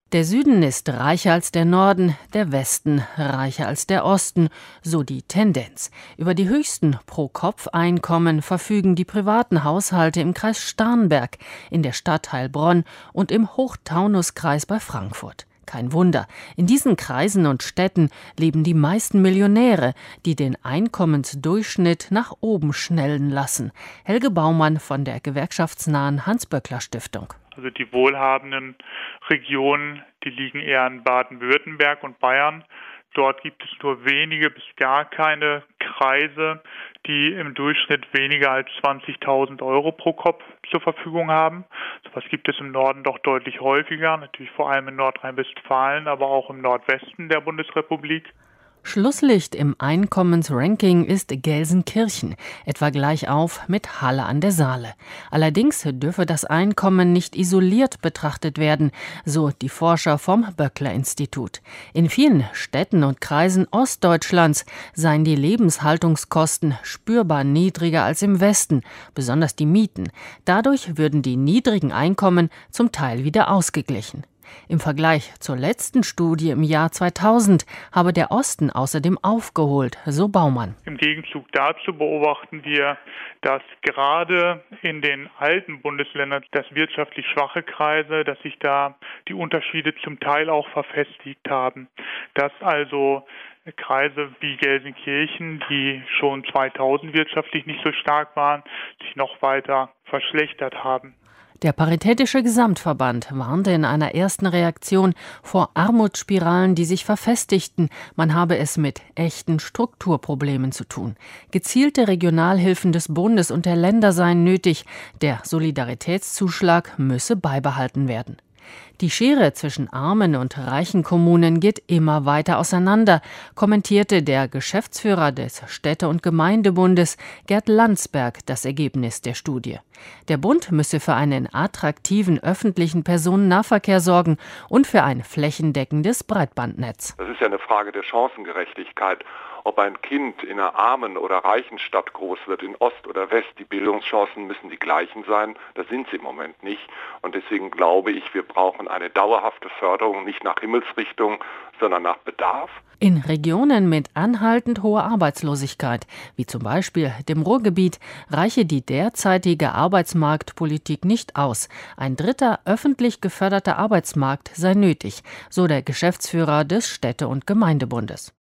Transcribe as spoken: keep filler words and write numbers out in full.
Der Süden ist reicher als der Norden, der Westen reicher als der Osten, so die Tendenz. Über die höchsten Pro-Kopf-Einkommen verfügen die privaten Haushalte im Kreis Starnberg, in der Stadt Heilbronn und im Hochtaunuskreis bei Frankfurt. Kein Wunder, in diesen Kreisen und Städten leben die meisten Millionäre, die den Einkommensdurchschnitt nach oben schnellen lassen. Helge Baumann von der gewerkschaftsnahen Hans-Böckler-Stiftung. Also die wohlhabenden Regionen, die liegen eher in Baden-Württemberg und Bayern. Dort gibt es nur wenige bis gar keine Kreise, die im Durchschnitt weniger als zwanzigtausend Euro pro Kopf zur Verfügung haben. Sowas gibt es im Norden doch deutlich häufiger, natürlich vor allem in Nordrhein-Westfalen, aber auch im Nordwesten der Bundesrepublik. Schlusslicht im Einkommensranking ist Gelsenkirchen, etwa gleich auf mit Halle an der Saale. Allerdings dürfe das Einkommen nicht isoliert betrachtet werden, so die Forscher vom Böckler-Institut. In vielen Städten und Kreisen Ostdeutschlands seien die Lebenshaltungskosten spürbar niedriger als im Westen, besonders die Mieten. Dadurch würden die niedrigen Einkommen zum Teil wieder ausgeglichen. Im Vergleich zur letzten Studie im Jahr zweitausend habe der Osten außerdem aufgeholt, so Baumann. Im Gegenzug dazu beobachten wir, dass gerade in den alten Bundesländern, das wirtschaftlich schwache Kreise, dass sich da die Unterschiede zum Teil auch verfestigt haben. Dass also Kreise wie Gelsenkirchen, die schon zweitausend wirtschaftlich nicht so stark waren, sich noch weiter verschlechtert haben. Der Paritätische Gesamtverband warnte in einer ersten Reaktion vor Armutsspiralen, die sich verfestigten. Man habe es mit echten Strukturproblemen zu tun. Gezielte Regionalhilfen des Bundes und der Länder seien nötig. Der Solidaritätszuschlag müsse beibehalten werden. Die Schere zwischen armen und reichen Kommunen geht immer weiter auseinander, kommentierte der Geschäftsführer des Städte- und Gemeindebundes Gerd Landsberg das Ergebnis der Studie. Der Bund müsse für einen attraktiven öffentlichen Personennahverkehr sorgen und für ein flächendeckendes Breitbandnetz. Das ist ja eine Frage der Chancengerechtigkeit. Ob ein Kind in einer armen oder reichen Stadt groß wird, in Ost oder West, die Bildungschancen müssen die gleichen sein. Das sind sie im Moment nicht. Und deswegen glaube ich, wir brauchen eine dauerhafte Förderung, nicht nach Himmelsrichtung, sondern nach Bedarf. In Regionen mit anhaltend hoher Arbeitslosigkeit, wie zum Beispiel dem Ruhrgebiet, reiche die derzeitige Arbeitsmarktpolitik nicht aus. Ein dritter öffentlich geförderter Arbeitsmarkt sei nötig, so der Geschäftsführer des Städte- und Gemeindebundes.